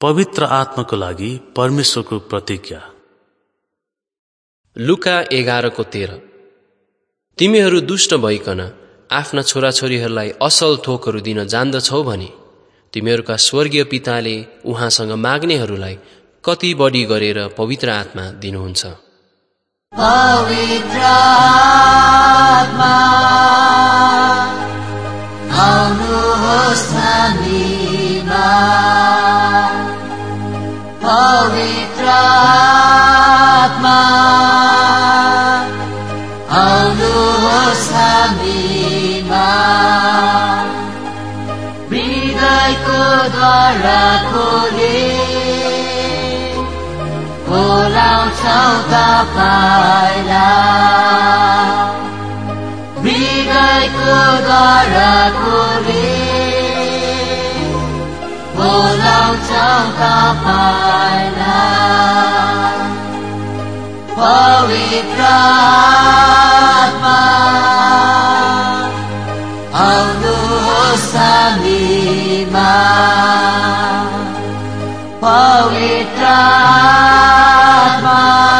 पवित्र आत्माको लागि परमेश्वरको प्रतिज्ञा। लुका 11:13। तिमीहरू दुष्ट भइकन आफ्ना छोराछोरीहरूलाई असल थोकहरू दिन जान्दछौ भने तिमीहरूका स्वर्गीय पिताले उहाँसँग माग्नेहरूलाई कति बढी गरेर पवित्र आत्मा दिनुहुन्छ। पवित्र आत्मा आउनुहोस् हामीमा, पवित्र आत्मा आउनुहोस् हामीमा, हृदयको द्वार खोली बोलाउँछौ तपाईलाई, हृदयको द्वार खोली बोलाउँछौ तपाईलाई। पवित्र आत्मा आउनुहोस् हामीमा, पवित्र आत्मा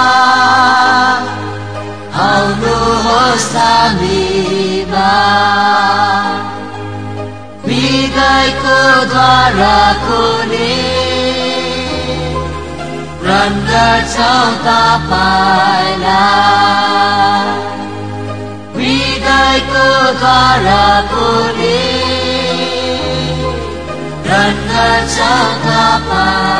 आउनुहोस् हामीमा, हृदयको द्वार खोली ग्रहण गर्छौ तपाईलाई, हृदयको द्वार खोली ग्रहण गर्छौ तपाईलाई।